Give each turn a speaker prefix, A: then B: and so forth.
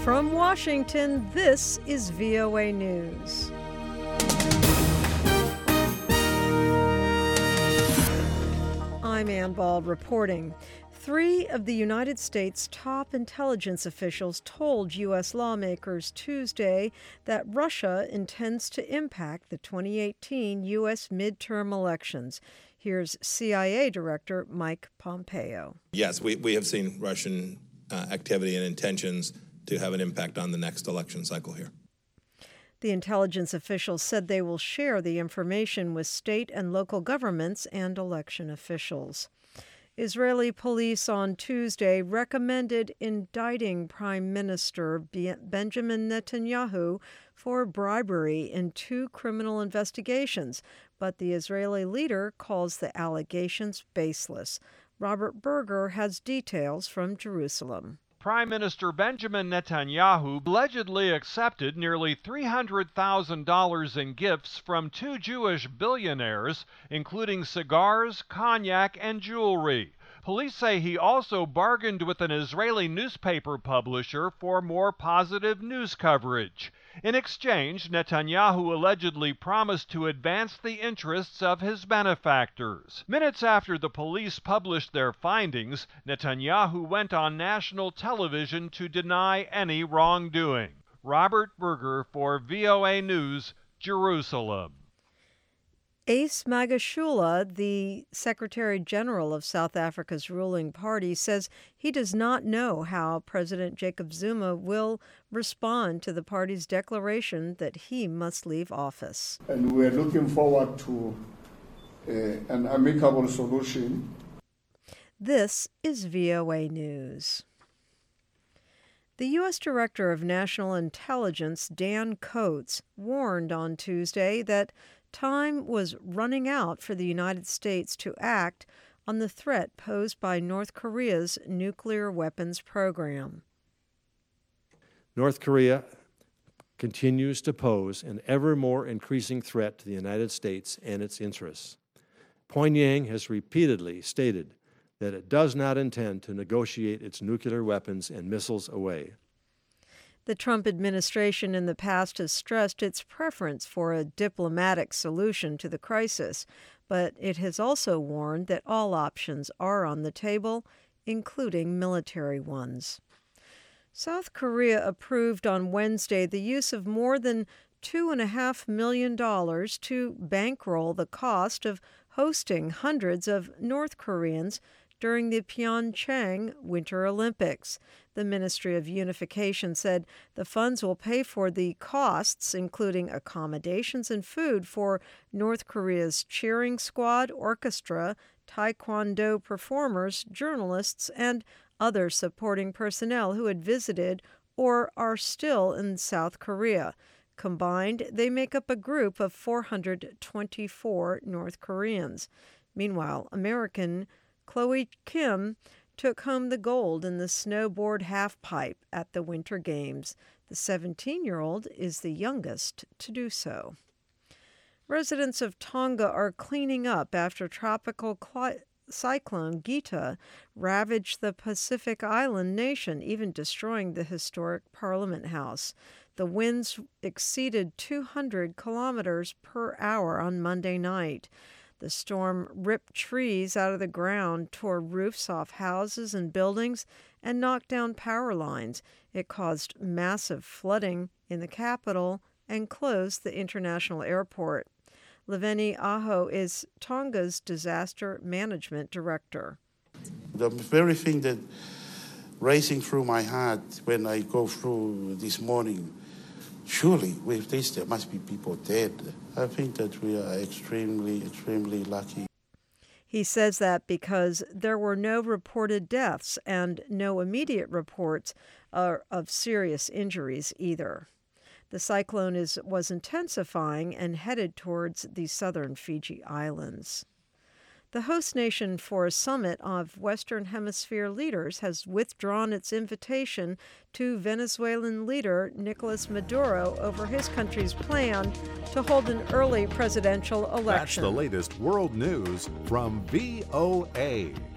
A: From Washington, this is VOA News. I'm Ann Bald reporting. 3 of the United States' top intelligence officials told U.S. lawmakers Tuesday that Russia intends to impact the 2018 U.S. midterm elections. Here's CIA Director Mike Pompeo.
B: Yes, we have seen Russian activity and intentions to have an impact on the next election cycle here.
A: The intelligence officials said they will share the information with state and local governments and election officials. Israeli police on Tuesday recommended indicting Prime Minister Benjamin Netanyahu for bribery in 2 criminal investigations, but the Israeli leader calls the allegations baseless. Robert Berger has details from Jerusalem.
C: Prime Minister Benjamin Netanyahu allegedly accepted nearly $300,000 in gifts from 2 Jewish billionaires, including cigars, cognac, and jewelry. Police say he also bargained with an Israeli newspaper publisher for more positive news coverage. In exchange, Netanyahu allegedly promised to advance the interests of his benefactors. Minutes after the police published their findings, Netanyahu went on national television to deny any wrongdoing. Robert Berger for VOA News, Jerusalem.
A: Ace Magashula, the Secretary General of South Africa's ruling party, says he does not know how President Jacob Zuma will respond to the party's declaration that he must leave office.
D: And we're looking forward to an amicable solution.
A: This is VOA News. The U.S. Director of National Intelligence, Dan Coats, warned on Tuesday that time was running out for the United States to act on the threat posed by North Korea's nuclear weapons program.
E: North Korea continues to pose an ever more increasing threat to the United States and its interests. Pyongyang has repeatedly stated that it does not intend to negotiate its nuclear weapons and missiles away.
A: The Trump administration in the past has stressed its preference for a diplomatic solution to the crisis, but it has also warned that all options are on the table, including military ones. South Korea approved on Wednesday the use of more than $2.5 million to bankroll the cost of hosting hundreds of North Koreans during the Pyeongchang Winter Olympics. The Ministry of Unification said the funds will pay for the costs, including accommodations and food for North Korea's cheering squad, orchestra, taekwondo performers, journalists, and other supporting personnel who had visited or are still in South Korea. Combined, they make up a group of 424 North Koreans. Meanwhile, American Chloe Kim took home the gold in the snowboard halfpipe at the Winter Games. The 17-year-old is the youngest to do so. Residents of Tonga are cleaning up after tropical cyclone Gita ravaged the Pacific island nation, even destroying the historic Parliament House. The winds exceeded 200 kilometers per hour on Monday night. The storm ripped trees out of the ground, tore roofs off houses and buildings, and knocked down power lines. It caused massive flooding in the capital and closed the international airport. Leveni Aho is Tonga's disaster management director.
F: The very thing that racing through my heart when I go through this morning, surely with this there must be people dead. I think that we are extremely, extremely lucky.
A: He says that because there were no reported deaths and no immediate reports of serious injuries either. The cyclone was intensifying and headed towards the southern Fiji Islands. The host nation for a summit of Western Hemisphere leaders has withdrawn its invitation to Venezuelan leader Nicolas Maduro over his country's plan to hold an early presidential election.
G: That's the latest world news from VOA.